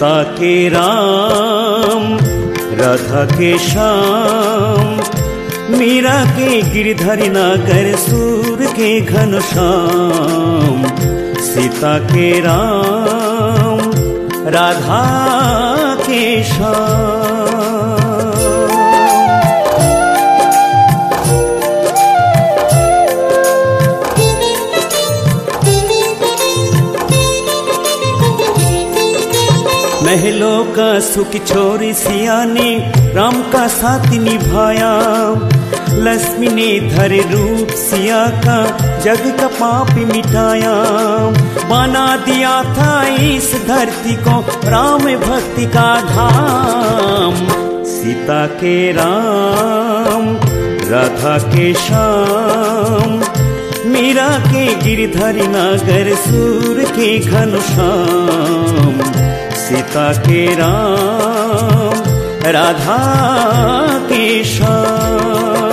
सीता के राम, राधा के श्याम, मीरा के गिरधर नागर, सूर के घनश्याम। सीता के राम, राधा के श्याम। महलों का सुख छोड़ सिया ने राम का साथ निभाया। लक्ष्मी ने धर रूप सिया का, जग का पाप मिटाया। बना दिया था इस धरती को राम भक्ति का धाम। सीता के राम, राधा के श्याम, मीरा के गिरधर नागर, सूर के घनश्याम। सीता के राम, राधा के श्याम।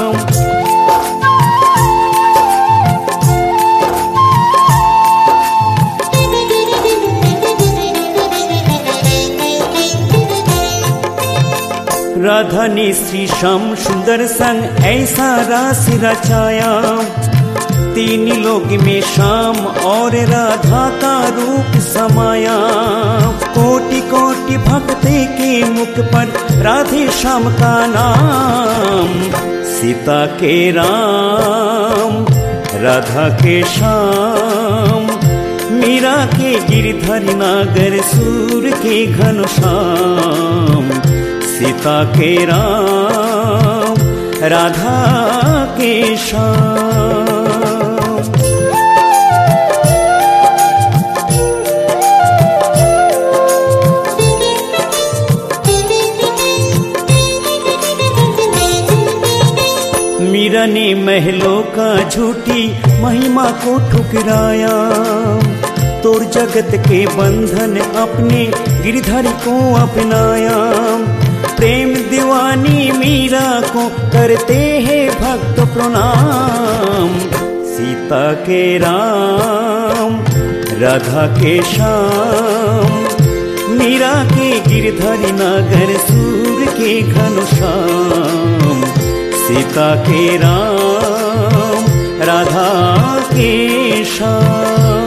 राधा ने श्री श्याम सुंदर संग ऐसा रास रचाया। तीन लोक में श्याम और राधा का रूप समाया। कोटि कोटि भक्त के मुख पर राधे श्याम का नाम। सीता के राम, राधा के श्याम, मीरा के गिरधर नागर, सूर के घनश्याम। सीता के राम, राधा के श्याम। मीरा ने महलों का झूठी महिमा को ठुकराया। तोड़ जगत के बंधन अपने गिरधर को अपनाया। प्रेम दीवानी मीरा को करते हैं भक्त प्रणाम। सीता के राम, राधा के श्याम, मीरा के गिरधर नागर, सूर के घनश्याम। सीता के राम, राधा के श्याम।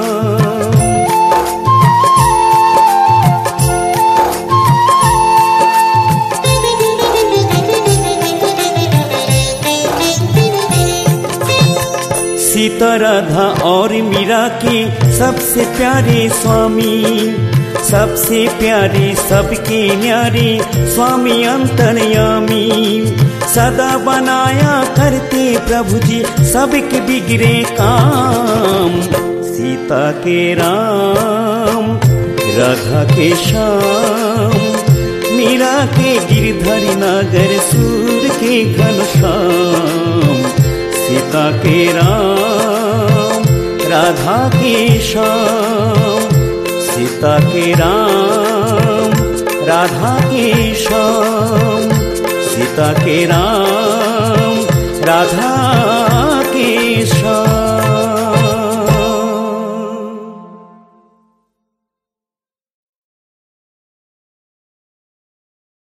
सीता राधा और मीरा के सबसे प्यारे स्वामी। सबसे प्यारे सबके न्यारे स्वामी अंतर्यामी। सदा बनाया करते प्रभु जी सबके बिगड़े काम। सीता के राम, राधा के श्याम, मीरा के गिरधर नागर, सूर के घनश्याम। सीता के राम, राधा के श्याम। सीता के राम, राधा के श्याम। सीता के राम, राधा के श्याम।